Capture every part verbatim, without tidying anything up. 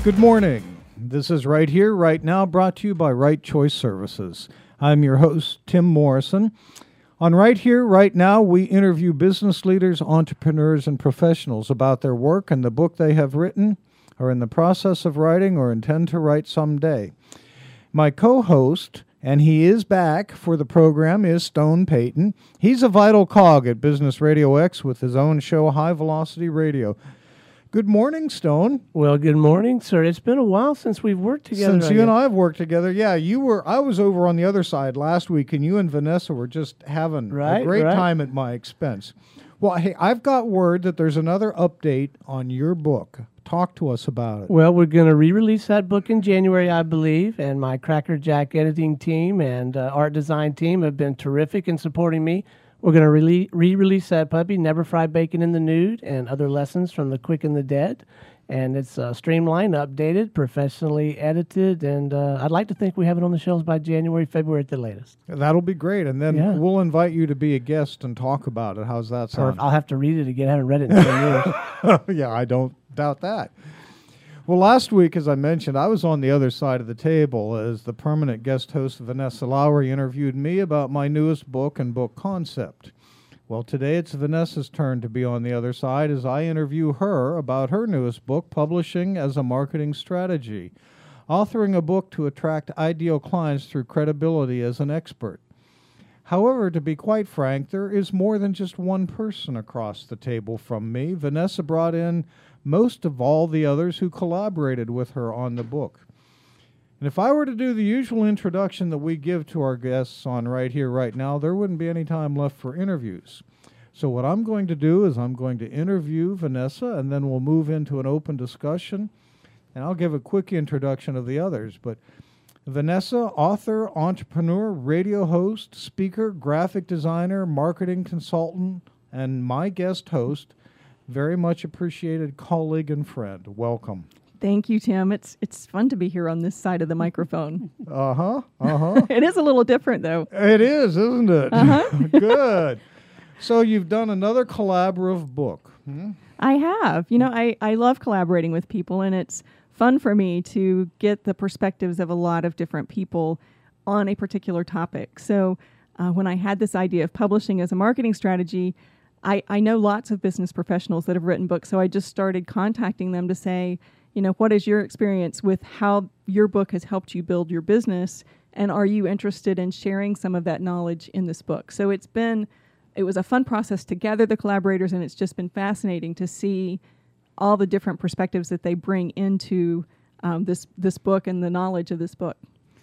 Good morning. This is Right Here, Right Now, brought to you by Right Choice Services. I'm your host, Tim Morrison. On Right Here, Right Now, we interview business leaders, entrepreneurs, and professionals about their work and the book they have written, are in the process of writing, or intend to write someday. My co-host, and he is back for the program, is Stone Payton. He's a vital cog at Business Radio X with his own show, High Velocity Radio. Good morning, Stone. Well, good morning, sir. It's been a while since we've worked together. Since you and I have worked together, yeah. You were. I was over on the other side last week, and you and Vanessa were just having right, a great right. time at my expense. Well, hey, I've got word that there's another update on your book. Talk to us about it. Well, we're going to re-release that book in January, I believe, and my Cracker Jack editing team and uh, art design team have been terrific in supporting me. We're going to re- re-release that puppy, Never Fry Bacon in the Nude, and other lessons from The Quick and the Dead. And it's uh, streamlined, updated, professionally edited, and uh, I'd like to think we have it on the shelves by January, February at the latest. That'll be great, and then Yeah. we'll invite you to be a guest and talk about it. How's that sound? Or I'll have to read it again. I haven't read it in ten years. Yeah, I don't doubt that. Well, last week, as I mentioned, I was on the other side of the table as the permanent guest host Vanessa Lowry interviewed me about my newest book and book concept. Well, today it's Vanessa's turn to be on the other side as I interview her about her newest book, Publishing as a Marketing Strategy, authoring a book to attract ideal clients through credibility as an expert. However, to be quite frank, there is more than just one person across the table from me. Vanessa brought in most of all the others who collaborated with her on the book. And if I were to do the usual introduction that we give to our guests on Right Here, Right Now, there wouldn't be any time left for interviews. So what I'm going to do is I'm going to interview Vanessa, and then we'll move into an open discussion, and I'll give a quick introduction of the others. But Vanessa, author, entrepreneur, radio host, speaker, graphic designer, marketing consultant, and my guest host, very much appreciated colleague and friend. Welcome. Thank you, Tim. It's it's fun to be here on this side of the microphone. Uh-huh, uh-huh. It is a little different, though. It is, isn't it? Uh-huh. Good. So you've done another collaborative book. Hmm? I have. You know, I, I love collaborating with people, and it's fun for me to get the perspectives of a lot of different people on a particular topic. So uh, when I had this idea of publishing as a marketing strategy, I, I know lots of business professionals that have written books, so I just started contacting them to say, you know, what is your experience with how your book has helped you build your business, and are you interested in sharing some of that knowledge in this book? So it's been, it was a fun process to gather the collaborators, and it's just been fascinating to see all the different perspectives that they bring into um, this this book and the knowledge of this book.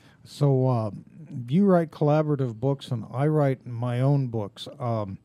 So uh, you write collaborative books, and I write my own books. Um,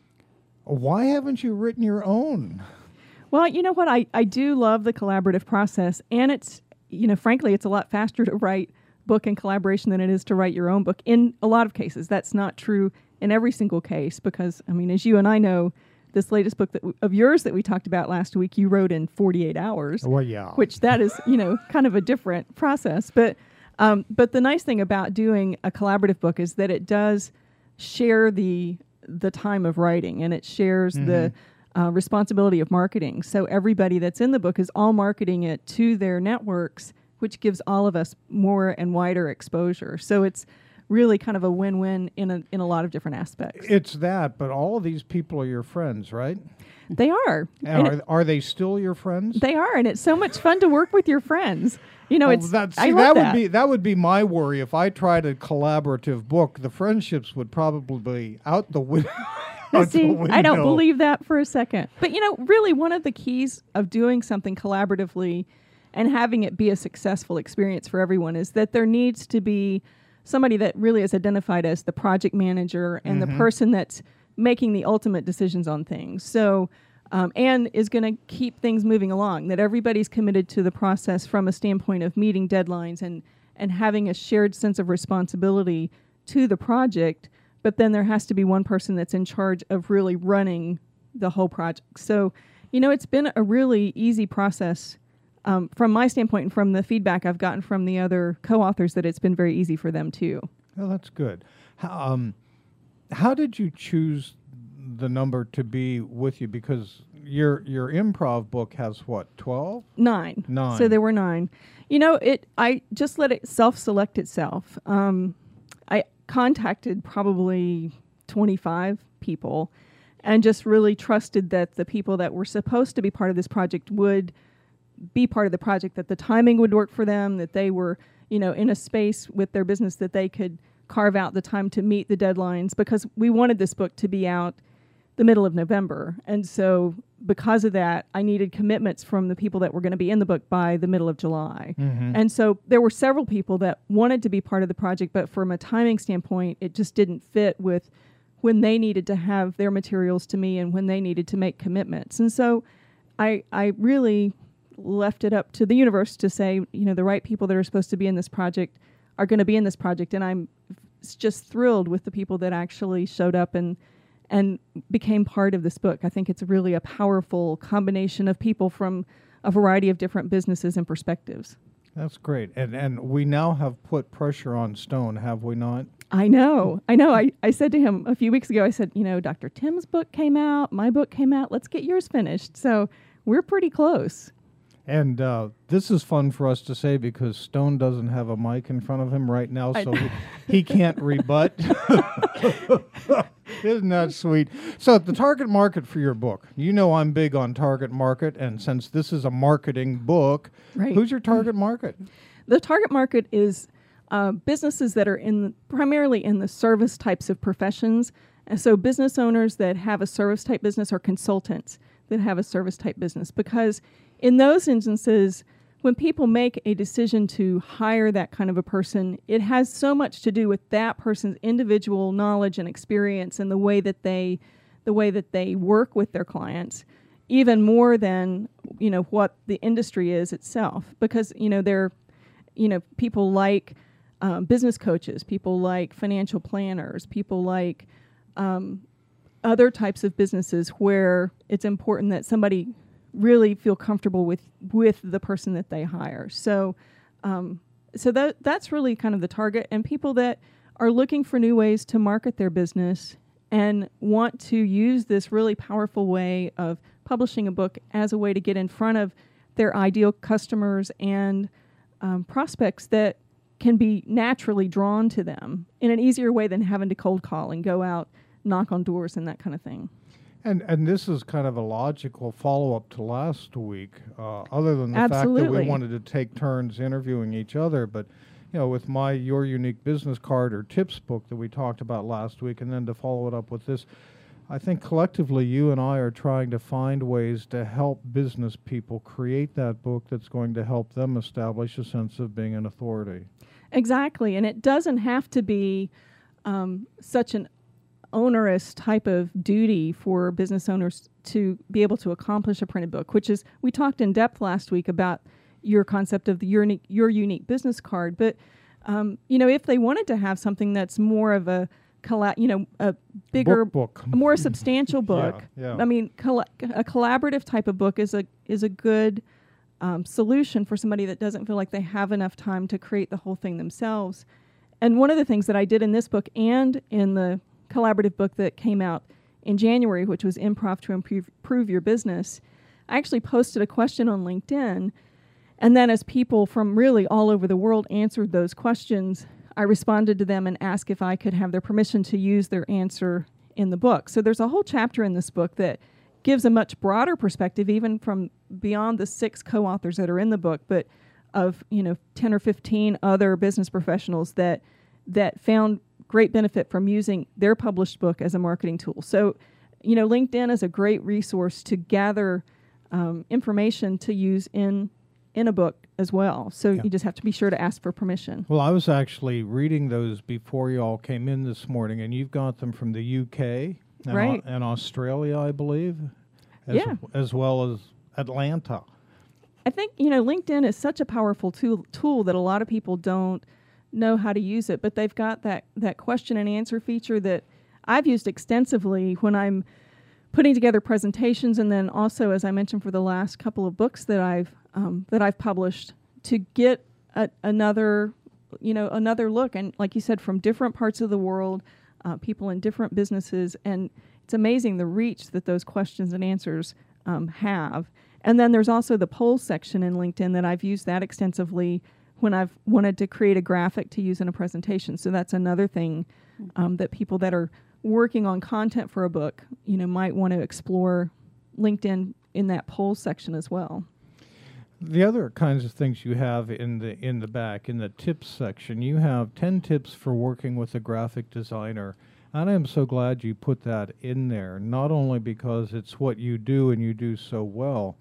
why haven't you written your own? Well, you know what? I, I do love the collaborative process, and it's, you know, frankly, it's a lot faster to write book in collaboration than it is to write your own book. In a lot of cases, that's not true in every single case because, I mean, as you and I know, this latest book that w- of yours that we talked about last week, you wrote in forty-eight hours. Well, yeah. Which that is, you know, kind of a different process. But um, but the nice thing about doing a collaborative book is that it does share the the time of writing, and it shares mm-hmm. the uh, responsibility of marketing. So everybody that's in the book is all marketing it to their networks, which gives all of us more and wider exposure. So it's really kind of a win-win in a in a lot of different aspects. It's that, but all of these people are your friends, right? They are. And are, it, are they still your friends? They are, and it's so much fun to work with your friends. You know, oh, it's that, see, I love that that. would be that would be my worry if I tried a collaborative book. The friendships would probably be out the, win- out See, the window. I don't believe that for a second. But, you know, really one of the keys of doing something collaboratively and having it be a successful experience for everyone is that there needs to be somebody that really is identified as the project manager and mm-hmm. the person that's making the ultimate decisions on things. So, um, and is going to keep things moving along, that everybody's committed to the process from a standpoint of meeting deadlines and, and having a shared sense of responsibility to the project. But then there has to be one person that's in charge of really running the whole project. So, you know, it's been a really easy process um, from my standpoint and from the feedback I've gotten from the other co-authors that it's been very easy for them too. Oh, that's good. How, um, how did you choose the number to be with you? Because your your improv book has what, twelve? Nine. Nine. So there were nine. You know, it. I just let it self-select itself. Um, I contacted probably twenty-five people and just really trusted that the people that were supposed to be part of this project would be part of the project, that the timing would work for them, that they were, you know, in a space with their business that they could carve out the time to meet the deadlines, because we wanted this book to be out the middle of November. And so because of that, I needed commitments from the people that were going to be in the book by the middle of July. Mm-hmm. And so there were several people that wanted to be part of the project, but from a timing standpoint, it just didn't fit with when they needed to have their materials to me and when they needed to make commitments. And so I I really left it up to the universe to say, you know, the right people that are supposed to be in this project are going to be in this project. And I'm f- just thrilled with the people that actually showed up and and became part of this book. I think it's really a powerful combination of people from a variety of different businesses and perspectives. That's great. And and we now have put pressure on Stone, have we not? I know. I know. I, I said to him a few weeks ago, I said, you know, Doctor Tim's book came out, my book came out, let's get yours finished. So we're pretty close. And uh, this is fun for us to say because Stone doesn't have a mic in front of him right now, so he, he can't rebut. Isn't that sweet? So the target market for your book, you know I'm big on target market, and since this is a marketing book, Right. Who's your target market? The target market is uh, businesses that are in the, primarily in the service types of professions. And so business owners that have a service type business or consultants that have a service type business, because in those instances, when people make a decision to hire that kind of a person, it has so much to do with that person's individual knowledge and experience and the way that they, the way that they work with their clients, even more than, you know, what the industry is itself. Because, you know, they're, you know, people like um, business coaches, people like financial planners, people like um, other types of businesses where it's important that somebody really feel comfortable with with the person that they hire. So um, so that that's really kind of the target, and people that are looking for new ways to market their business and want to use this really powerful way of publishing a book as a way to get in front of their ideal customers and um, prospects that can be naturally drawn to them in an easier way than having to cold call and go out, knock on doors and that kind of thing. And and this is kind of a logical follow-up to last week, uh, other than the fact that Absolutely. we wanted to take turns interviewing each other. But, you know, with my Your Unique Business Card or Tips book that we talked about last week, and then to follow it up with this, I think collectively you and I are trying to find ways to help business people create that book that's going to help them establish a sense of being an authority. Exactly, and it doesn't have to be um, such an onerous type of duty for business owners to be able to accomplish a printed book, which is, we talked in depth last week about your concept of the your unique, your unique business card. But, um, you know, if they wanted to have something that's more of a, colla- you know, a bigger, Book book. a more substantial book. Yeah, yeah. I mean, colla- a collaborative type of book is a is a good um, solution for somebody that doesn't feel like they have enough time to create the whole thing themselves. And one of the things that I did in this book and in the collaborative book that came out in January, which was Improv to Improve, Improve Your Business, I actually posted a question on LinkedIn. And then as people from really all over the world answered those questions, I responded to them and asked if I could have their permission to use their answer in the book. So there's a whole chapter in this book that gives a much broader perspective, even from beyond the six co-authors that are in the book, but of, you know, ten or fifteen other business professionals that that found great benefit from using their published book as a marketing tool. So, you know, LinkedIn is a great resource to gather um, information to use in in a book as well. So Yeah. you just have to be sure to ask for permission. Well, I was actually reading those before you all came in this morning, and you've got them from the U K and, Right. Au- and Australia, I believe, as, Yeah. as well as Atlanta. I think, you know, LinkedIn is such a powerful tool, tool that a lot of people don't know how to use it, but they've got that, that question and answer feature that I've used extensively when I'm putting together presentations, and then also, as I mentioned, for the last couple of books that I've um, that I've published, to get a, another, you know, another look, and like you said, from different parts of the world, uh, people in different businesses, and it's amazing the reach that those questions and answers um, have. And then there's also the polls section in LinkedIn that I've used that extensively when I've wanted to create a graphic to use in a presentation. So that's another thing um, that people that are working on content for a book, you know, might want to explore LinkedIn in that polls section as well. The other kinds of things you have in the in the back, in the tips section, you have ten tips for working with a graphic designer. And I am so glad you put that in there, not only because it's what you do and you do so well,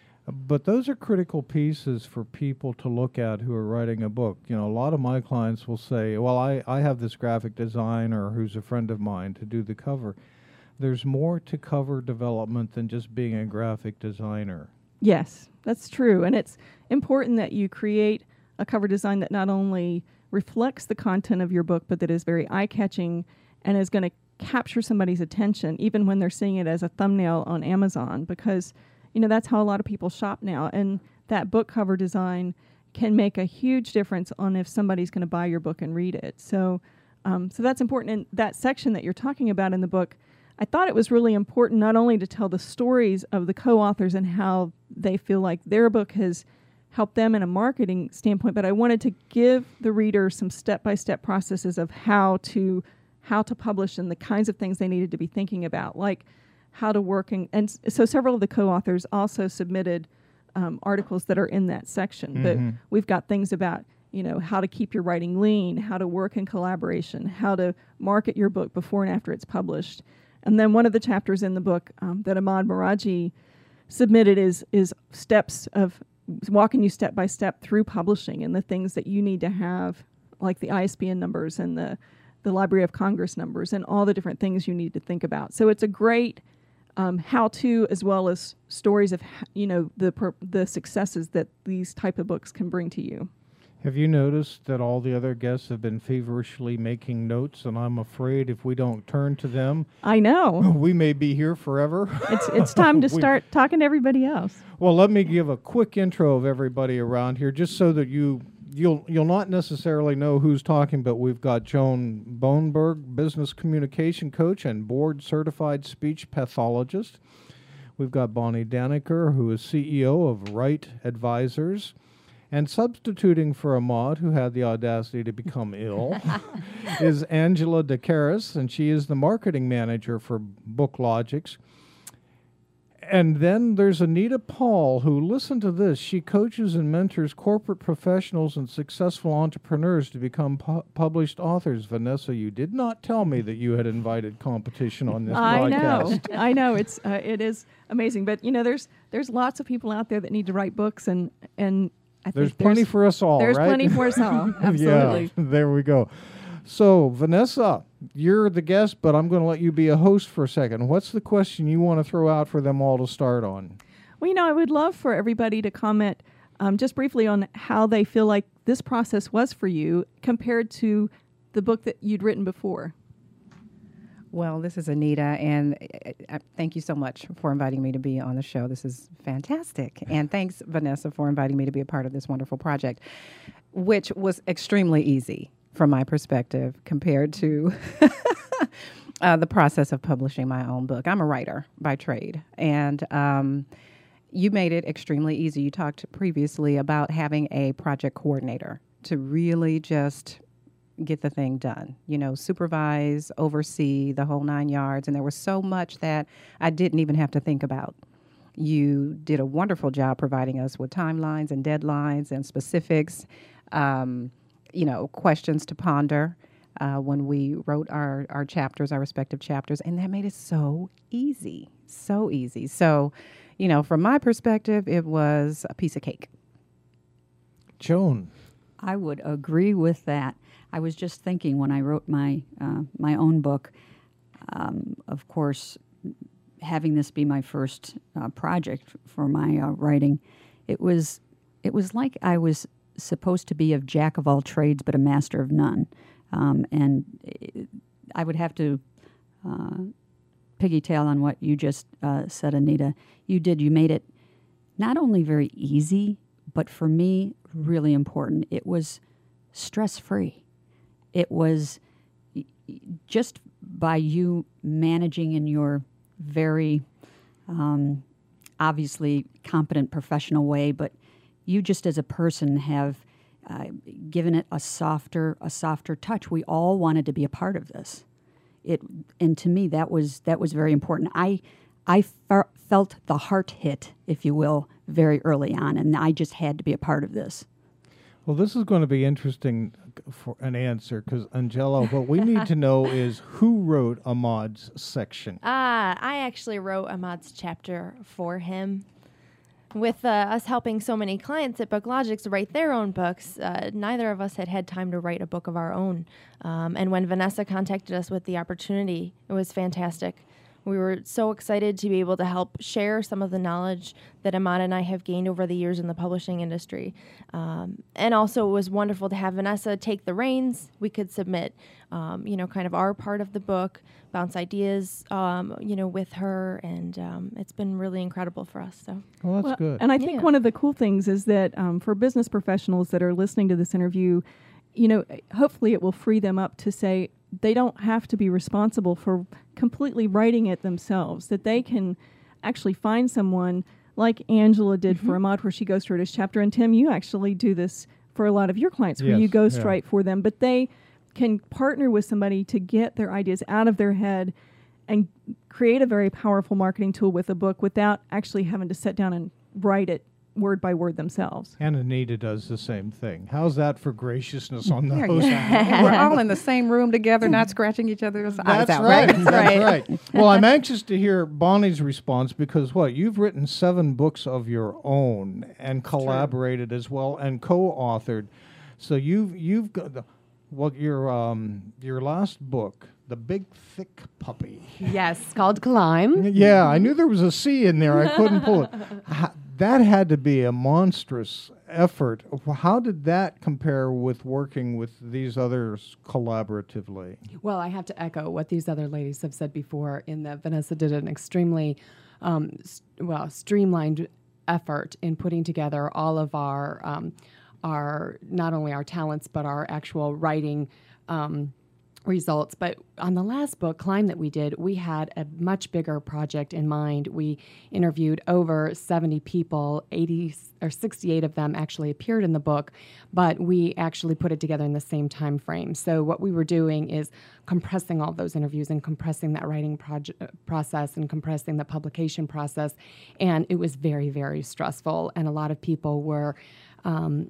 but those are critical pieces for people to look at who are writing a book. You know, a lot of my clients will say, well, I, I have this graphic designer who's a friend of mine to do the cover. There's more to cover development than just being a graphic designer. Yes, that's true. And it's important that you create a cover design that not only reflects the content of your book, but that is very eye-catching and is going to capture somebody's attention, even when they're seeing it as a thumbnail on Amazon, because you know, that's how a lot of people shop now. And that book cover design can make a huge difference on if somebody's going to buy your book and read it. So um, so that's important. And that section that you're talking about in the book, I thought it was really important not only to tell the stories of the co-authors and how they feel like their book has helped them in a marketing standpoint, but I wanted to give the reader some step-by-step processes of how to how to publish and the kinds of things they needed to be thinking about, like how to work. And, and so several of the co-authors also submitted um, articles that are in that section. Mm-hmm. But we've got things about, you know, how to keep your writing lean, how to work in collaboration, how to market your book before and after it's published. And then one of the chapters in the book um, that Ahmad Maraji submitted is is steps of walking you step by step through publishing and the things that you need to have, like the I S B N numbers and the, the Library of Congress numbers and all the different things you need to think about. So it's a great Um, how-to as well as stories of, you know, the per- the successes that these type of books can bring to you. Have you noticed that all the other guests have been feverishly making notes, and I'm afraid if we don't turn to them, I know. we may be here forever. It's it's time to start talking to everybody else. Well, let me give a quick intro of everybody around here, just so that you you'll you'll not necessarily know who's talking, but we've got Joan Boneberg, business communication coach and board certified speech pathologist. We've got Bonnie Daniker, who is C E O of Wright Advisors. And substituting for Ahmad, who had the audacity to become ill, is Angela DeCaris, and she is the marketing manager for BookLogix. And then there's Anita Paul, who, listen to this, she coaches and mentors corporate professionals and successful entrepreneurs to become pu- published authors. Vanessa, you did not tell me that you had invited competition on this I podcast. know, I know, it's uh, it is amazing. But you know, there's there's lots of people out there that need to write books, and and I there's think plenty there's, for us all. There's right? plenty for us all. Absolutely. Yeah, there we go. So, Vanessa, you're the guest, but I'm going to let you be a host for a second. What's the question you want to throw out for them all to start on? Well, you know, I would love for everybody to comment um, just briefly on how they feel like this process was for you compared to the book that you'd written before. Well, this is Anita, and uh, uh, thank you so much for inviting me to be on the show. This is fantastic. And thanks, Vanessa, for inviting me to be a part of this wonderful project, which was extremely easy from my perspective compared to uh, the process of publishing my own book. I'm a writer by trade, and um, you made it extremely easy. You talked previously about having a project coordinator to really just get the thing done, you know, supervise, oversee the whole nine yards. And there was so much that I didn't even have to think about. You did a wonderful job providing us with timelines and deadlines and specifics, um, you know, questions to ponder uh, when we wrote our, our chapters, our respective chapters. And that made it so easy, so easy. So, you know, from my perspective, it was a piece of cake. Joan. I would agree with that. I was just thinking when I wrote my uh, my own book, um, of course, having this be my first uh, project for my uh, writing, it was it was like I was supposed to be a jack of all trades but a master of none, um, and it, I would have to uh, piggytail on what you just uh, said, Anita. You did. You made it not only very easy, but for me, really important. It was stress-free. It was just by you managing in your very um, obviously competent professional way, but you just as a person have uh, given it a softer a softer touch. We all wanted to be a part of this. It and to me that was that was very important. I I fe- felt the heart hit, if you will, very early on, and I just had to be a part of this. Well, this is going to be interesting for an answer because, Angela, what we need to know is who wrote Ahmad's section. Ah, I actually wrote Ahmad's chapter for him. With uh, us helping so many clients at BookLogix write their own books, uh, neither of us had had time to write a book of our own. Um, and when Vanessa contacted us with the opportunity, it was fantastic. We were so excited to be able to help share some of the knowledge that Ahmad and I have gained over the years in the publishing industry. Um, and also it was wonderful to have Vanessa take the reins. We could submit, um, you know, kind of our part of the book, bounce ideas, um, you know, with her. And um, it's been really incredible for us. So, Well, that's Well, good. And I think Yeah. one of the cool things is that um, for business professionals that are listening to this interview, you know, hopefully it will free them up to say they don't have to be responsible for completely writing it themselves, that they can actually find someone like Angela did Mm-hmm. for Ahmad, where she ghostwrote his chapter. And Tim, you actually do this for a lot of your clients, where Yes, you yeah. ghostwrite for them, but they can partner with somebody to get their ideas out of their head and create a very powerful marketing tool with a book without actually having to sit down and write it word by word themselves. And Anita does the same thing. How's that for graciousness on the There you host? go. We're all in the same room together, not scratching each other's eyes That's out. right. Right. That's right. Well, I'm anxious to hear Bonnie's response because what you've written seven books of your own and collaborated as well and co-authored. So you've you've got the, what your um your last book, The Big Thick Puppy. Yes, called Climb. Yeah, I knew there was a C in there. I couldn't pull it. Ha- that had to be a monstrous effort. How did that compare with working with these others collaboratively? Well, I have to echo what these other ladies have said before in that Vanessa did an extremely, um, s- well, streamlined effort in putting together all of our, um, our not only our talents, but our actual writing um, results. But on the last book, Climb, that we did, we had a much bigger project in mind. We interviewed over seventy people, eighty or sixty-eight of them actually appeared in the book, but we actually put it together in the same time frame. So what we were doing is compressing all those interviews and compressing that writing project, process and compressing the publication process. And it was very, very stressful. And a lot of people were um,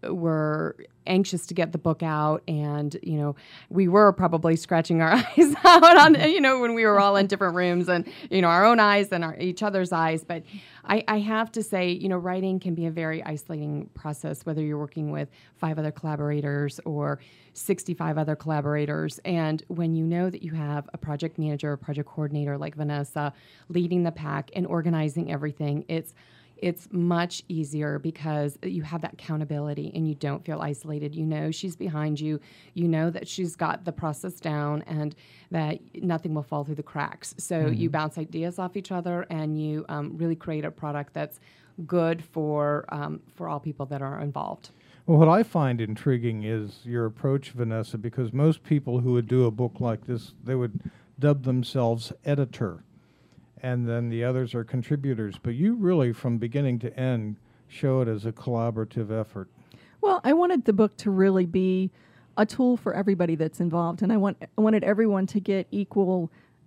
were anxious to get the book out, and you know we were probably scratching our eyes out on you know when we were all in different rooms, and you know our own eyes and our each other's eyes. But I, I have to say, you know, writing can be a very isolating process, whether you're working with five other collaborators or sixty-five other collaborators. And when you know that you have a project manager or project coordinator like Vanessa leading the pack and organizing everything, it's it's much easier because you have that accountability and you don't feel isolated. You know she's behind you. You know that she's got the process down and that nothing will fall through the cracks. So Mm-hmm. you bounce ideas off each other and you um, really create a product that's good for um, for all people that are involved. Well, what I find intriguing is your approach, Vanessa, because most people who would do a book like this, they would dub themselves editor, and then the others are contributors. But you really, from beginning to end, show it as a collaborative effort. Well, I wanted the book to really be a tool for everybody that's involved, and I want I wanted everyone to get equal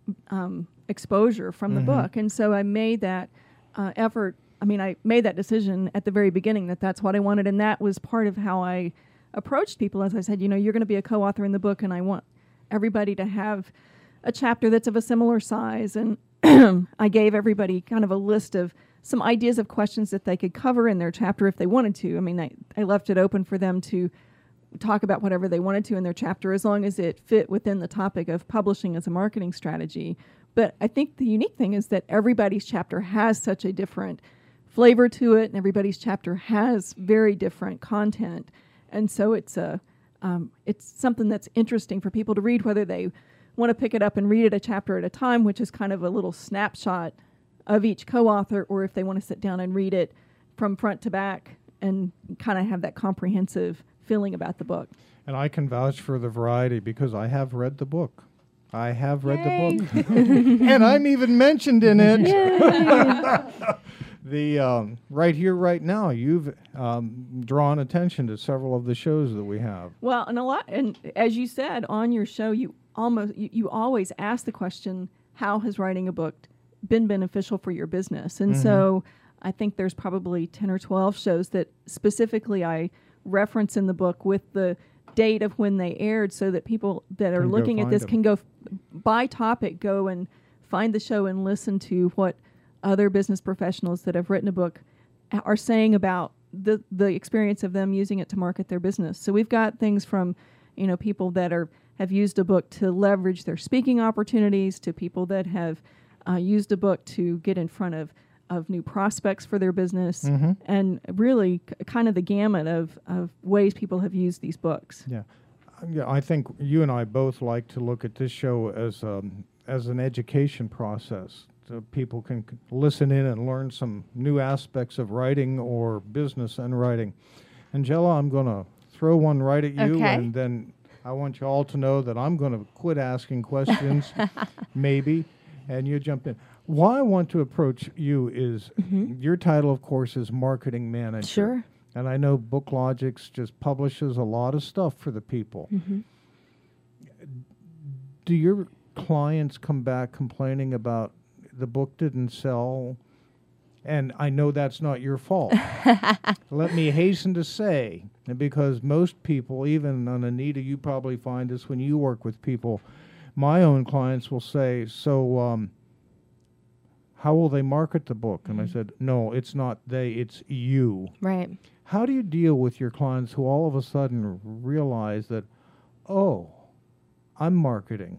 um, exposure from the book, and so I made that uh, effort. I mean, I made that decision at the very beginning that that's what I wanted, and that was part of how I approached people. As I said, you know, you're going to be a co-author in the book, and I want everybody to have a chapter that's of a similar size, and I gave everybody kind of a list of some ideas of questions that they could cover in their chapter if they wanted to. I mean, I, I left it open for them to talk about whatever they wanted to in their chapter as long as it fit within the topic of publishing as a marketing strategy. But I think the unique thing is that everybody's chapter has such a different flavor to it, and everybody's chapter has very different content. And so it's a um, it's something that's interesting for people to read, whether they want to pick it up and read it a chapter at a time, which is kind of a little snapshot of each co-author, or if they want to sit down and read it from front to back and kind of have that comprehensive feeling about the book. And I can vouch for the variety because I have read the book. I have read Yay. the book. And I'm even mentioned in it. The um, right here, right now, you've um, drawn attention to several of the shows that we have. Well, and a lot, and as you said on your show, you almost you, you always ask the question, how has writing a book been beneficial for your business? And Mhm. so I think there's probably ten or twelve shows that specifically I reference in the book with the date of when they aired, so that people that are Can go looking at find this them. can go f- by topic, go and find the show and listen to what other business professionals that have written a book a- are saying about the the experience of them using it to market their business. So we've got things from, you know, people that are have used a book to leverage their speaking opportunities, to people that have uh, used a book to get in front of of new prospects for their business, Mhm. and really k- kind of the gamut of, of ways people have used these books. Yeah. Uh, Yeah, I think you and I both like to look at this show as um, as an education process, so people can c- listen in and learn some new aspects of writing or business and writing. Angela, I'm going to throw one right at you, Okay. and then I want you all to know that I'm going to quit asking questions, maybe, and you jump in. Why I want to approach you is your title, of course, is marketing manager. Sure. And I know BookLogix just publishes a lot of stuff for the people. Do your clients come back complaining about the book didn't sell? And I know that's not your fault. Let me hasten to say, because most people, even on Anita, you probably find this when you work with people, my own clients will say, so um, how will they market the book? And I said, no, it's not they, it's you. Right. How do you deal with your clients who all of a sudden realize that, oh, I'm marketing?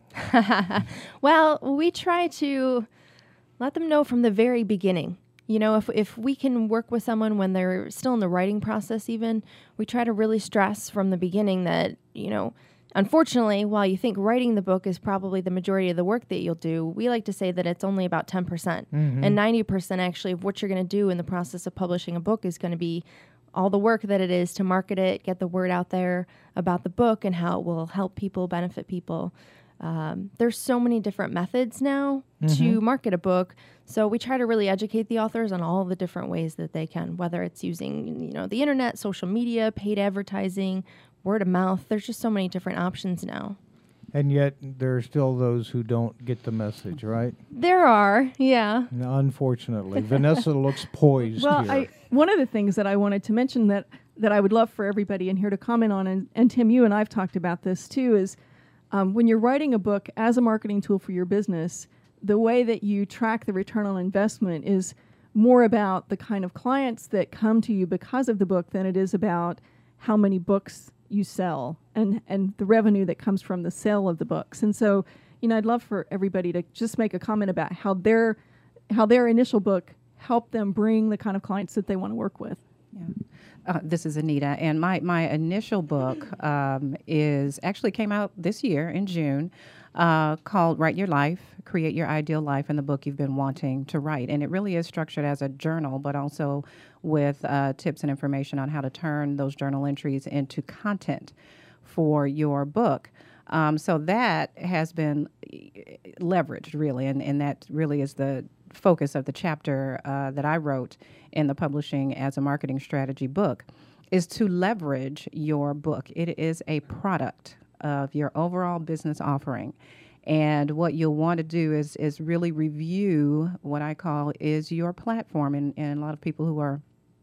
Well, we try to let them know from the very beginning. You know, if if we can work with someone when they're still in the writing process even, we try to really stress from the beginning that, you know, unfortunately, while you think writing the book is probably the majority of the work that you'll do, we like to say that it's only about ten percent. And ninety percent actually of what you're going to do in the process of publishing a book is going to be all the work that it is to market it, get the word out there about the book and how it will help people, benefit people. Um, there's so many different methods now to market a book. So we try to really educate the authors on all the different ways that they can, whether it's using, you know, the internet, social media, paid advertising, word of mouth. There's just so many different options now. And yet there are still those who don't get the message, right? There are, yeah. No, unfortunately. Vanessa looks poised Well, here. I, one of the things that I wanted to mention that, that I would love for everybody in here to comment on, and, and Tim, you and I have talked about this too, is um, when you're writing a book as a marketing tool for your business, the way that you track the return on investment is more about the kind of clients that come to you because of the book than it is about how many books you sell and, and the revenue that comes from the sale of the books. And so, you know, I'd love for everybody to just make a comment about how their how their initial book helped them bring the kind of clients that they want to work with. Yeah. Uh, this is Anita, and my, my initial book um, is actually came out this year in June, uh, called Write Your Life, Create Your Ideal Life, and the book you've been wanting to write. And it really is structured as a journal, but also with uh, tips and information on how to turn those journal entries into content for your book. Um, so that has been leveraged, really, and, and that really is the focus of the chapter uh, that I wrote in the Publishing as a Marketing Strategy book, is to leverage your book. It is a product of your overall business offering. And what you'll want to do is is really review what I call is your platform. And, and a lot of people who are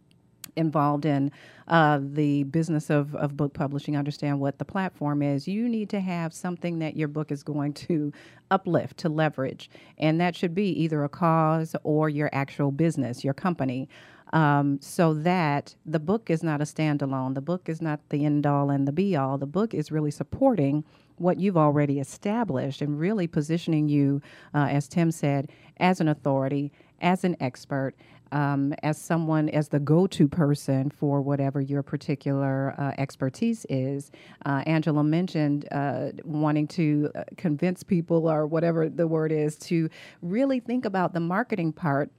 involved in uh, the business of, of book publishing understand what the platform is. You need to have something that your book is going to uplift, to leverage. And that should be either a cause or your actual business, your company. Um, so that the book is not a standalone. The book is not the end all and the be all. The book is really supporting what you've already established and really positioning you, uh, as Tim said, as an authority, as an expert, um, as someone, as the go-to person for whatever your particular uh, expertise is. Uh, Angela mentioned uh, wanting to uh, convince people, or whatever the word is, to really think about the marketing part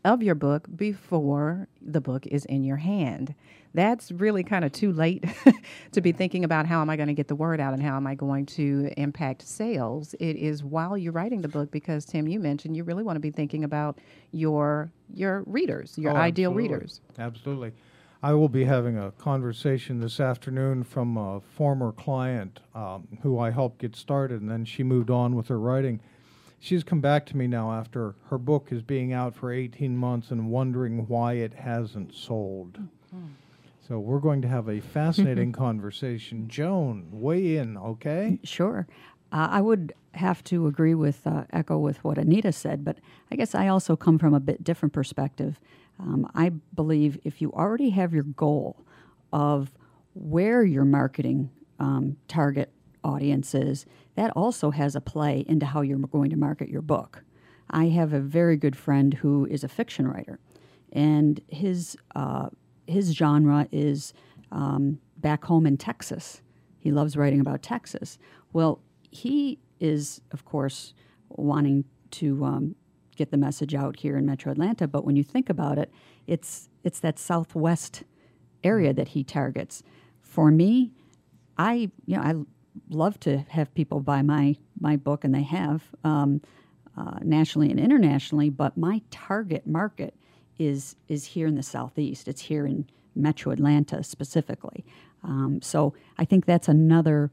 of your book before the book is in your hand. That's really kind of too late to be thinking about how am I going to get the word out and how am I going to impact sales. It is while you're writing the book, because Tim, you mentioned you really want to be thinking about your your readers, your Oh, ideal absolutely. readers. Absolutely. I will be having a conversation this afternoon from a former client um, who I helped get started, and then she moved on with her writing. She's come back to me now after her book is being out for eighteen months and wondering why it hasn't sold. Mm-hmm. So we're going to have a fascinating conversation. Joan, weigh in, okay? Sure. Uh, I would have to agree with, uh, echo with what Anita said, but I guess I also come from a bit different perspective. Um, I believe if you already have your goal of where your marketing um, target audience is, that also has a play into how you're going to market your book. I have a very good friend who is a fiction writer, and his uh, his genre is um, back home in Texas. He loves writing about Texas. Well, he is, of course, wanting to um, get the message out here in Metro Atlanta, but when you think about it, it's it's that Southwest area that he targets. For me, I you know I love to have people buy my my book, and they have um, uh, nationally and internationally. But my target market is is here in the Southeast. It's here in Metro Atlanta specifically. Um, so I think that's another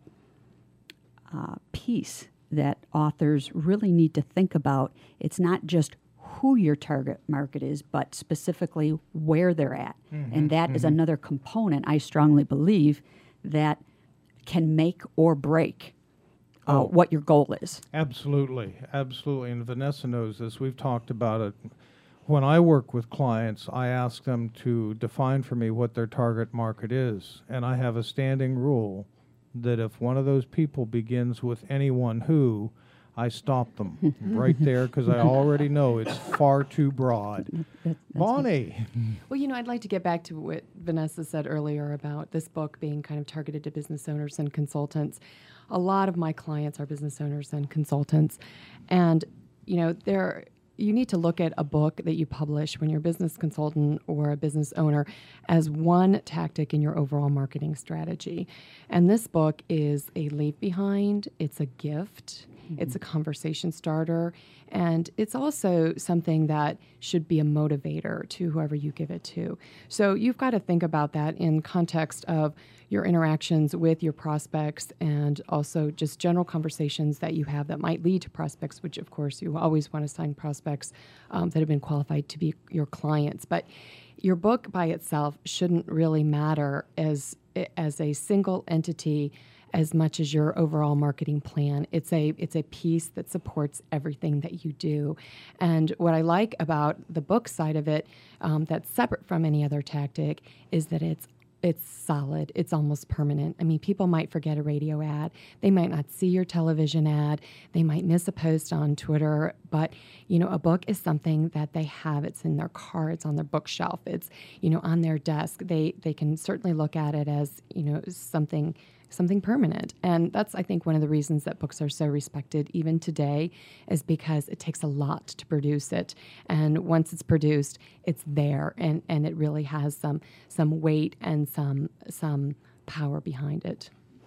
uh, piece that authors really need to think about. It's not just who your target market is, but specifically where they're at. Mm-hmm, and that mm-hmm. is another component, I strongly believe, that can make or break uh, oh, what your goal is. Absolutely, absolutely. And Vanessa knows this. We've talked about it. When I work with clients, I ask them to define for me what their target market is. And I have a standing rule that if one of those people begins with anyone who, I stop them right there, because I already know it's far too broad. That, Bonnie. Well, you know, I'd like to get back to what Vanessa said earlier about this book being kind of targeted to business owners and consultants. A lot of my clients are business owners and consultants. And, you know, they're you need to look at a book that you publish when you're a business consultant or a business owner as one tactic in your overall marketing strategy. And this book is a leave behind. It's a gift. Mm-hmm. It's a conversation starter. And it's also something that should be a motivator to whoever you give it to. So you've got to think about that in context of your interactions with your prospects, and also just general conversations that you have that might lead to prospects, which of course you always want to sign prospects um, that have been qualified to be your clients. But your book by itself shouldn't really matter as as a single entity as much as your overall marketing plan. It's a it's a piece that supports everything that you do. And what I like about the book side of it, um, that's separate from any other tactic, is that it's It's solid. It's almost permanent. I mean, people might forget a radio ad. They might not see your television ad. They might miss a post on Twitter. But, you know, a book is something that they have. It's in their car. It's on their bookshelf. It's, you know, on their desk. They they can certainly look at it as, you know, something something permanent. And that's, I think, one of the reasons that books are so respected even today, is because it takes a lot to produce it. And once it's produced, it's there, and, and it really has some some weight and some some power behind it.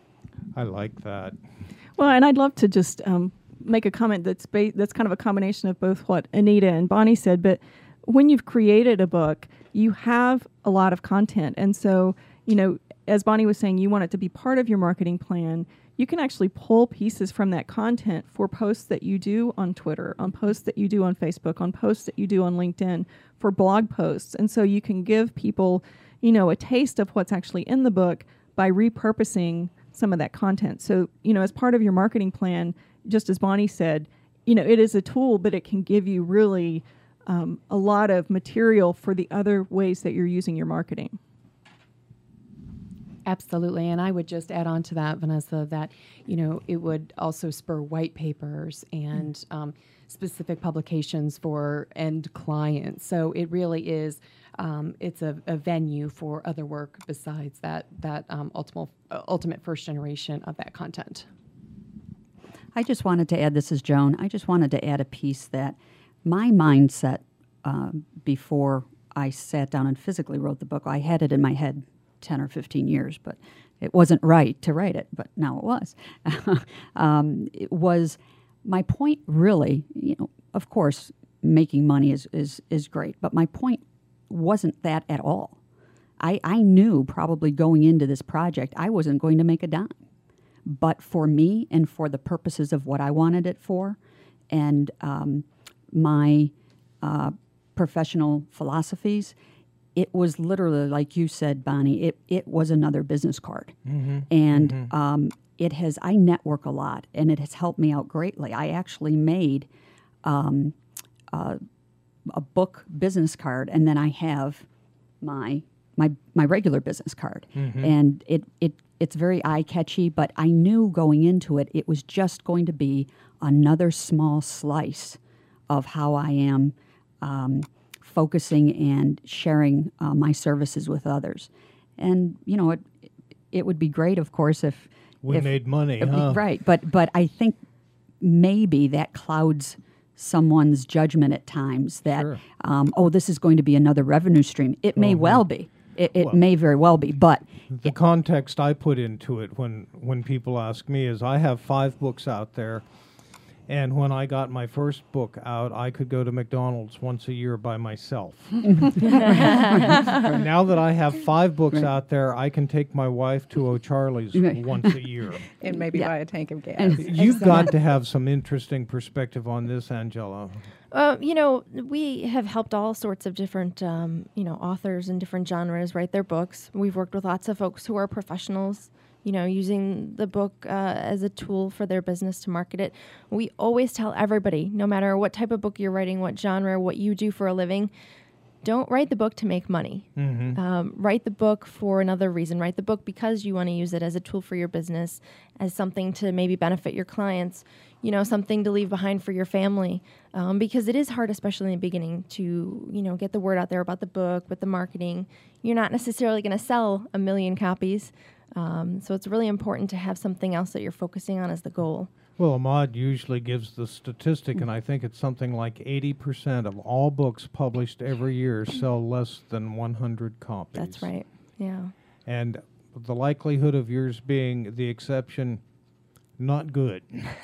I like that. Well, and I'd love to just um, make a comment that's ba- that's kind of a combination of both what Anita and Bonnie said. But when you've created a book, you have a lot of content. And so, you know, as Bonnie was saying, you want it to be part of your marketing plan. You can actually pull pieces from that content for posts that you do on Twitter, on posts that you do on Facebook, on posts that you do on LinkedIn, for blog posts. And so you can give people, you know, a taste of what's actually in the book by repurposing some of that content. So, you know, as part of your marketing plan, just as Bonnie said, you know, it is a tool, but it can give you really um, a lot of material for the other ways that you're using your marketing. Absolutely. And I would just add on to that, Vanessa, that, you know, it would also spur white papers and mm. um, specific publications for end clients. So it really is, um, it's a, a venue for other work besides that, that um, ultimate, uh, ultimate first generation of that content. I just wanted to add, this is Joan, I just wanted to add a piece that my mindset uh, before I sat down and physically wrote the book. I had it in my head ten or fifteen years, but it wasn't right to write it, but now it was. um, it was my point really, you know, of course, making money is, is, is great, but my point wasn't that at all. I, I knew probably going into this project I wasn't going to make a dime. But for me and for the purposes of what I wanted it for and um, my uh, professional philosophies, it was literally, like you said, Bonnie, it, it was another business card. Mm-hmm. And mm-hmm. Um, it has, I network a lot, and it has helped me out greatly. I actually made um, uh, a book business card, and then I have my my my regular business card. Mm-hmm. And it, it it's very eye-catchy, but I knew going into it, it was just going to be another small slice of how I am um, focusing and sharing uh, my services with others. And, you know, it it would be great, of course, if... We if, made money, if, huh? Right, but but I think maybe that clouds someone's judgment at times that, Sure. um, oh, this is going to be another revenue stream. It may Oh, well no. be. It, it Well, may very well be, but The context I put into it when, when people ask me is I have five books out there, and when I got my first book out, I could go to McDonald's once a year by myself. Now that I have five books out there, I can take my wife to O'Charlie's Right. once a year. And maybe Yeah. buy a tank of gas. And- You've got to have some interesting perspective on this, Angela. Uh, you know, we have helped all sorts of different, um, you know, authors in different genres write their books. We've worked with lots of folks who are professionals, you know, using the book uh, as a tool for their business to market it. We always tell everybody, no matter what type of book you're writing, what genre, what you do for a living, don't write the book to make money. Mm-hmm. Um, write the book for another reason. Write the book because you want to use it as a tool for your business, as something to maybe benefit your clients, you know, something to leave behind for your family. Um, because it is hard, especially in the beginning, to, you know, get the word out there about the book, with the marketing. You're not necessarily going to sell a million copies. Um, so it's really important to have something else that you're focusing on as the goal. Well, Ahmad usually gives the statistic, and I think it's something like eighty percent of all books published every year sell less than one hundred copies. That's right. Yeah. And the likelihood of yours being the exception, not good.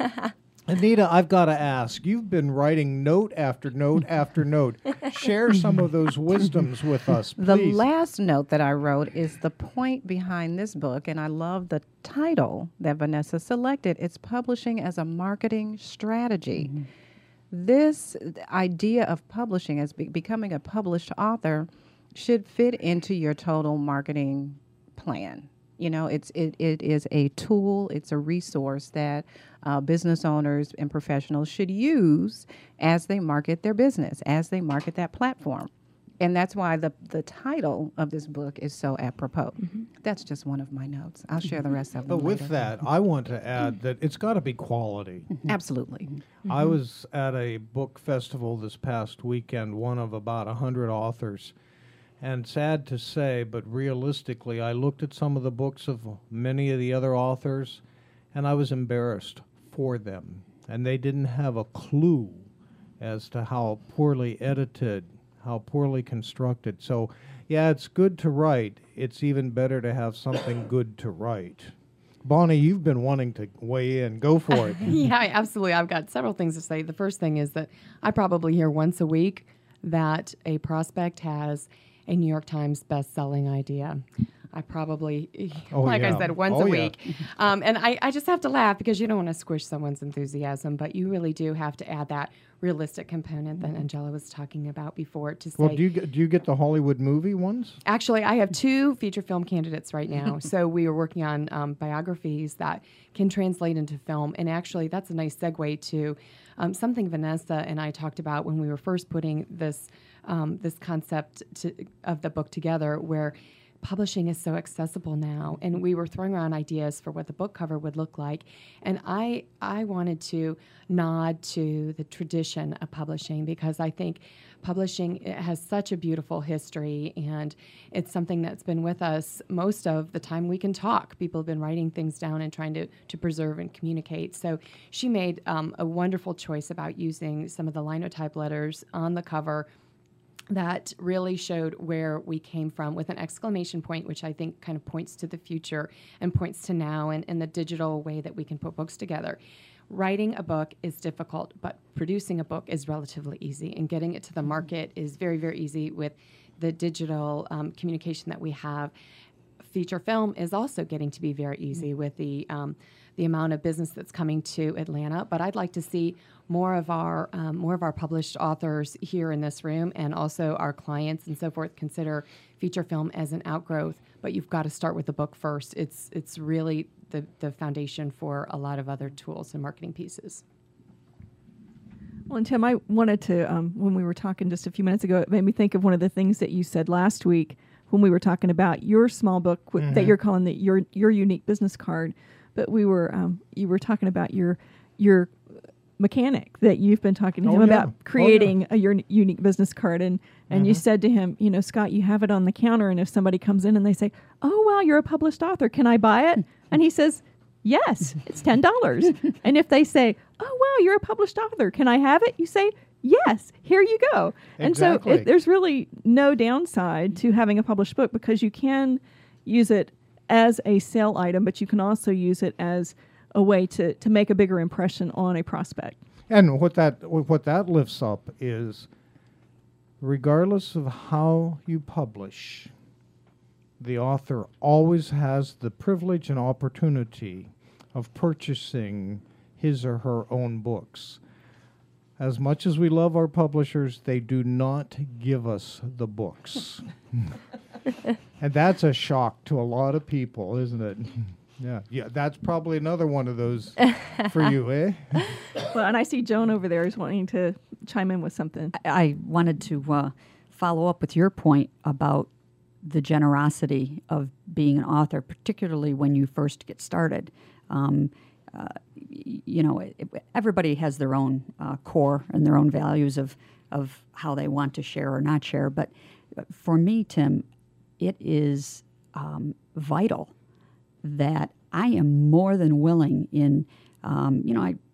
Anita, I've got to ask, you've been writing note after note after note. Share some of those wisdoms with us, please. The last note that I wrote is the point behind this book, and I love the title that Vanessa selected. It's Publishing as a Marketing Strategy. Mm-hmm. This idea of publishing as be- becoming a published author should fit into your total marketing plan. You know, it's it, it is a tool, it's a resource that uh, business owners and professionals should use as they market their business, as they market that platform. And that's why the, the title of this book is so apropos. Mm-hmm. That's just one of my notes. I'll share the rest of them But with later. that, I want to add that it's got to be quality. Absolutely. Mm-hmm. I was at a book festival this past weekend, one of about one hundred authors. And sad to say, but realistically, I looked at some of the books of many of the other authors, and I was embarrassed for them. And they didn't have a clue as to how poorly edited, how poorly constructed. So, yeah, it's good to write. It's even better to have something good to write. Bonnie, you've been wanting to weigh in. Go for it. Yeah, absolutely. I've got several things to say. The first thing is that I probably hear once a week that a prospect has a New York Times best-selling idea. I probably, Oh, like yeah. I said, once Oh, a yeah. week. Um, and I, I just have to laugh because you don't want to squish someone's enthusiasm, but you really do have to add that realistic component that Angela was talking about before to say, Well, do you get, do you get the Hollywood movie ones? actually, I have two feature film candidates right now. So we are working on um, biographies that can translate into film. And actually, that's a nice segue to um, something Vanessa and I talked about when we were first putting this um, this concept to, of the book together, where publishing is so accessible now, and we were throwing around ideas for what the book cover would look like, and I I wanted to nod to the tradition of publishing because I think publishing it has such a beautiful history, and it's something that's been with us most of the time we can talk. People have been writing things down and trying to, to preserve and communicate. So she made um, a wonderful choice about using some of the linotype letters on the cover that really showed where we came from with an exclamation point, which I think kind of points to the future and points to now and, and the digital way that we can put books together. Writing a book is difficult, but producing a book is relatively easy, and getting it to the market is very, very easy with the digital um, communication that we have. Feature film is also getting to be very easy with the um, the amount of business that's coming to Atlanta. But I'd like to see more of our um, more of our published authors here in this room, and also our clients and so forth, consider feature film as an outgrowth. But you've got to start with the book first. It's it's really the the foundation for a lot of other tools and marketing pieces. Well, and Tim, I wanted to, um, when we were talking just a few minutes ago, it made me think of one of the things that you said last week when we were talking about your small book with, mm-hmm. that you're calling the, your your unique business card. But we were um, you were talking about your your mechanic that you've been talking to oh, him yeah. about creating oh, yeah. a your unique business card, and and mm-hmm. you said to him, you know, Scott, you have it on the counter, and if somebody comes in and they say, "Oh wow, you're a published author, can I buy it?" and he says, "Yes, it's ten dollars." And if they say, "Oh wow, you're a published author, can I have it?" you say, "Yes, here you go." Exactly. And so it, there's really no downside to having a published book, because you can use it as a sale item, but you can also use it as a way to, to make a bigger impression on a prospect. And what that what that lifts up is, regardless of how you publish, the author always has the privilege and opportunity of purchasing his or her own books. As much as we love our publishers, they do not give us the books. And that's a shock to a lot of people, isn't it? Yeah, yeah. That's probably another one of those for you, eh? Well, and I see Joan over there is wanting to chime in with something. I, I wanted to uh, follow up with your point about the generosity of being an author, particularly when you first get started. Um, uh, y- you know, it, it, everybody has their own uh, core and their own values of, of how they want to share or not share. But for me, Tim, it is um, vital that I am more than willing in, um, you know, I,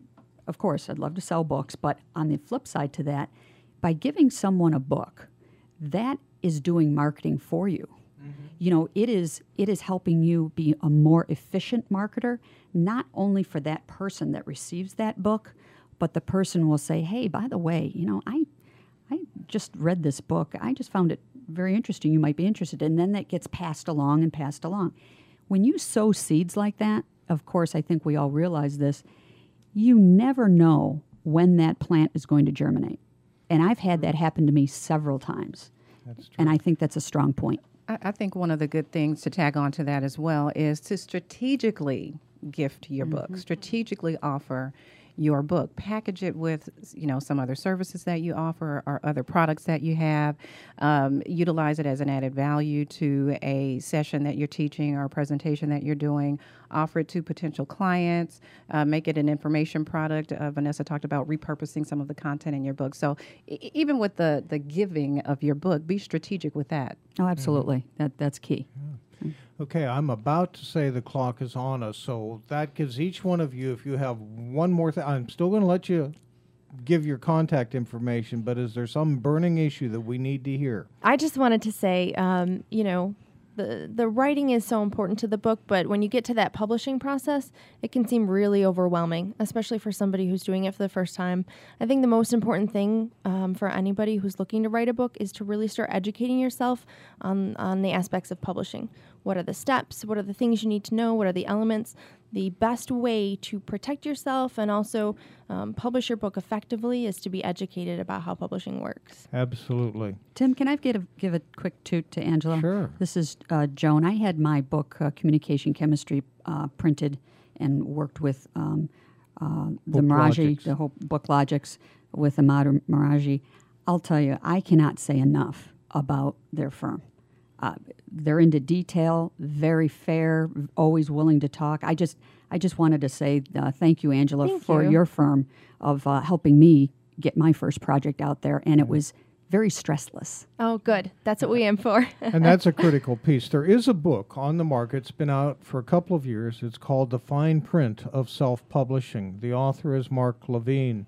of course, I'd love to sell books, but on the flip side to that, by giving someone a book, that is doing marketing for you. Mm-hmm. You know, it is it is helping you be a more efficient marketer, not only for that person that receives that book, but the person will say, hey, by the way, you know, I I just read this book. I just found it very interesting. You might be interested. And then that gets passed along and passed along. When you sow seeds like that, of course, I think we all realize this, you never know when that plant is going to germinate. And I've had that happen to me several times. That's true. And I think that's a strong point. I, I think one of the good things to tag on to that as well is to strategically gift your mm-hmm. book, strategically offer your book, package it with, you know, some other services that you offer or other products that you have, um, utilize it as an added value to a session that you're teaching or a presentation that you're doing, offer it to potential clients, uh, make it an information product. Uh, Vanessa talked about repurposing some of the content in your book. So e- even with the, the giving of your book, be strategic with that. Oh, absolutely. Mm-hmm. That That's key. Yeah. Okay, I'm about to say the clock is on us, so that gives each one of you, if you have one more thing, I'm still going to let you give your contact information, but is there some burning issue that we need to hear? I just wanted to say, um, you know, the the writing is so important to the book, but when you get to that publishing process, it can seem really overwhelming, especially for somebody who's doing it for the first time. I think the most important thing um, for anybody who's looking to write a book is to really start educating yourself on, on the aspects of publishing. What are the steps? What are the things you need to know? What are the elements? The best way to protect yourself and also um, publish your book effectively is to be educated about how publishing works. Absolutely. Tim, can I give a, give a quick toot to Angela? Sure. This is uh, Joan. I had my book, uh, Communication Chemistry, uh, printed and worked with um, uh, the Meraji, Logics. the whole Book Logics with Ahmad Meraji. I'll tell you, I cannot say enough about their firm. Uh, they're into detail, very fair, always willing to talk. I just, I just wanted to say uh, thank you, Angela, thank for you. your firm of uh, helping me get my first project out there, and it was very stressless. Oh, good. That's what we aim for. And that's a critical piece. There is a book on the market. It's been out for a couple of years. It's called The Fine Print of Self-Publishing. The author is Mark Levine.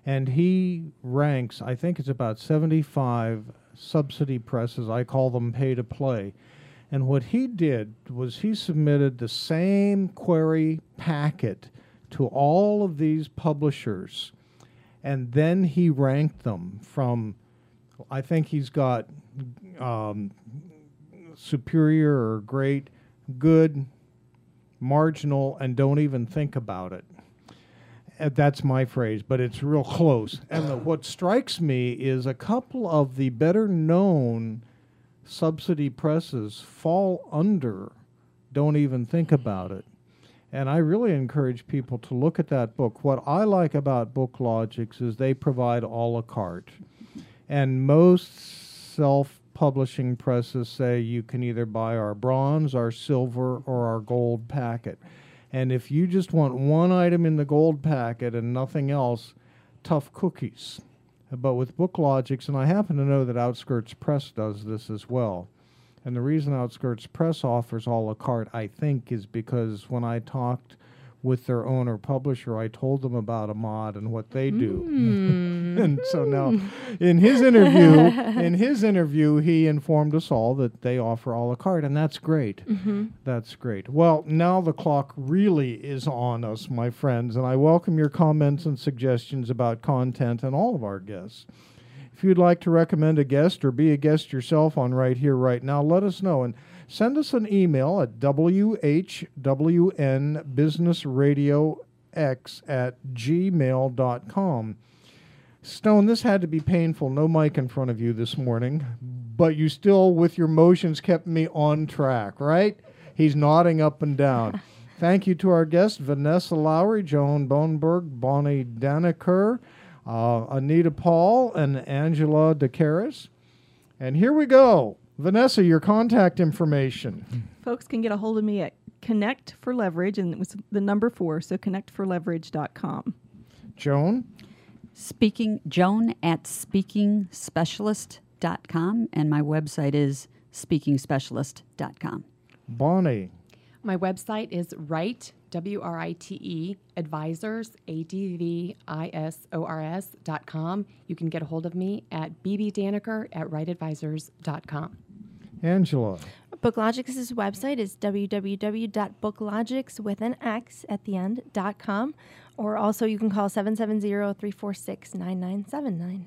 And he ranks, I think it's about seventy-five subsidy presses. I call them pay to play. And what he did was he submitted the same query packet to all of these publishers. And then he ranked them from, I think he's got um, superior or great, good, marginal, and don't even think about it. Uh, That's my phrase, but it's real close. And the, what strikes me is a couple of the better known subsidy presses fall under don't even think about it. And I really encourage people to look at that book. What I like about BookLogix is they provide a la carte. And most self-publishing presses say you can either buy our bronze, our silver, or our gold packet. And if you just want one item in the gold packet and nothing else, tough cookies. But with BookLogix, and I happen to know that Outskirts Press does this as well. And the reason Outskirts Press offers a la carte, I think, is because when I talked with their owner publisher, I told them about Ahmad and what they do. Mm. And so now, in his interview, in his interview, he informed us all that they offer a la carte, and that's great. Mm-hmm. That's great. Well, now the clock really is on us, my friends, and I welcome your comments and suggestions about content and all of our guests. If you'd like to recommend a guest or be a guest yourself on Right Here, Right Now, let us know. And send us an email at w h w n business radio x at gmail dot com. Stone, this had to be painful. No mic in front of you this morning, but you still, with your motions, kept me on track, right? He's nodding up and down. Thank you to our guests, Vanessa Lowry, Joan Boneberg, Bonnie Daniker, uh, Anita Paul, and Angela DeCaris. And here we go. Vanessa, your contact information. Folks can get a hold of me at Connect for Leverage, and it was the number four, so connect for leverage dot com. Joan? Speaking Joan at speaking specialist dot com, and my website is speaking specialist dot com. Bonnie? My website is Write, W R I T E, Advisors, A D V I S O R S dot com. You can get a hold of me at b b daniker at write advisors dot com. Angela? BookLogix's website is w w w dot booklogix with an X at the end dot com, or also you can call seven seven zero, three four six, nine nine seven nine.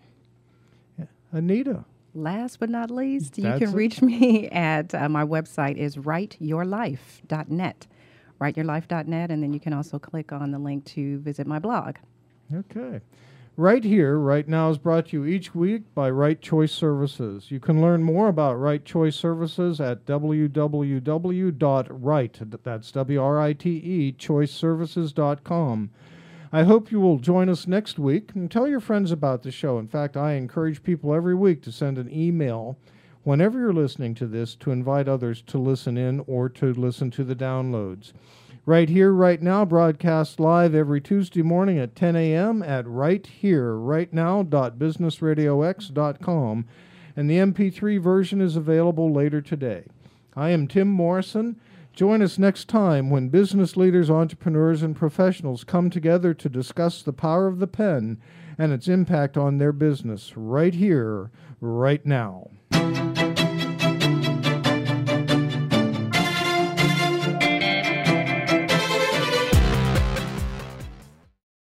Anita? Last but not least, you That's can it. reach me at uh, my website is write your life dot net. write your life dot net, and then you can also click on the link to visit my blog. Okay. Right Here, Right Now is brought to you each week by Right Choice Services. You can learn more about Right Choice Services at w w w dot right, that's W R I T E, choice services dot com. I hope you will join us next week and tell your friends about the show. In fact, I encourage people every week to send an email whenever you're listening to this to invite others to listen in or to listen to the downloads. Right Here, Right Now broadcasts live every Tuesday morning at ten a.m. at right here right now dot business radio x dot com, and the M P three version is available later today. I am Tim Morrison. Join us next time when business leaders, entrepreneurs, and professionals come together to discuss the power of the pen and its impact on their business right here, right now.